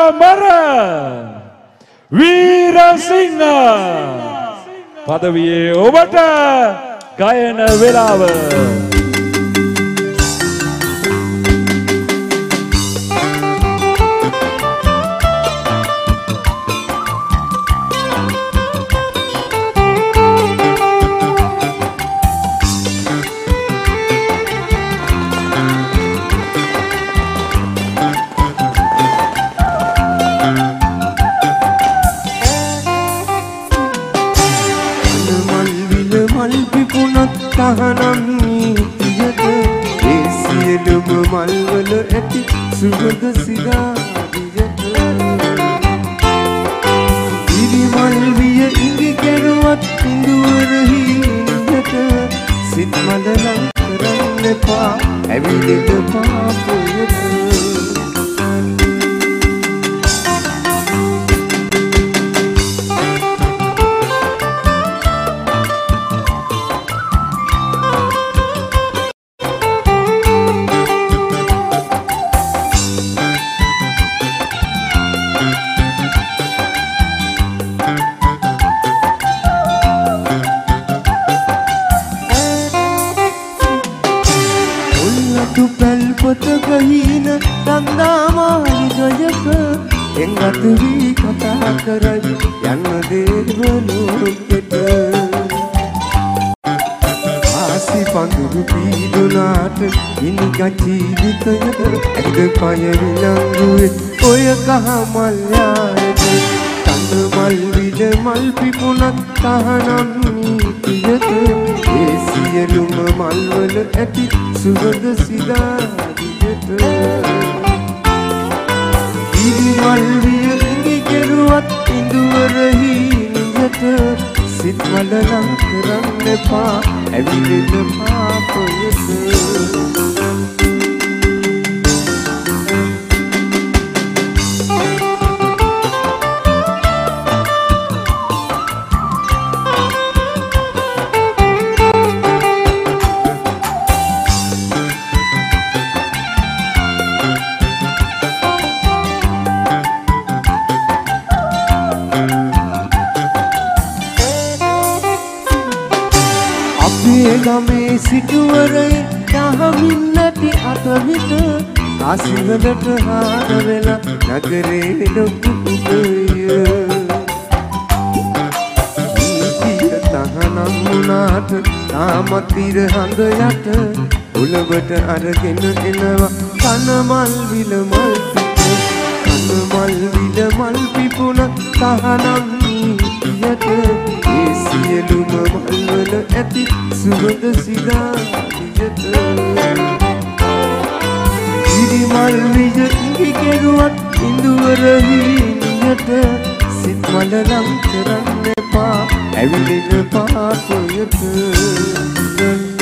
Amar Veerasinghe පදවියේ ඔබට ගයන වේලාව මල්වල ඇති සුගඳ සිරාදියට ඉරි මල් විය ඉඟි කෙරුවත් ඉඳුවරහි නියට සිත් මල ලං කරන්න එපා ඇවිලෙට පාපයට ගහින තන්දාමාලි ගයක එංගත් වී කතා කරයි යන්න දේවලෝකෙට ආසි පඳුරු පීඩුනාට ඉනික ජීවිතයට ඇද පය විලංගුවේ ඔය කහ මල් යායට තඳ මල් විද මල් පිපුණත් තහනම් නීතියට ඒ සියලුම මල් වල ඇති සුගඳ සිරා ඉරි මල් විය ඉඟි කෙරුවත් ඉඳුවරහි නියට සිත් මල ලං කරන්න එපා ඇවිලෙන පාපයට ගමේ සිටුවරේ දහමින් නැති අතවිට ආසිවලට හාර වෙලා නගරේ ඩොක්කු පුතය නීතිය තහනම් වුණාට තාමත් ඉර හඳ යට උලවට අරගෙන එනවා කන මල් විල මල් පිපුණ කන මල් විල මල් පිපුණ තහනම් නීතියට ඒ සියලුම මල්වල ඇති සුගඳ සිරාදියට ඉරි මල් විය ඉඟි කෙරුවත් ඉඳුවරහි නියට සිත් මල ලං කරන්න එපා ඇවිලෙන පාපයට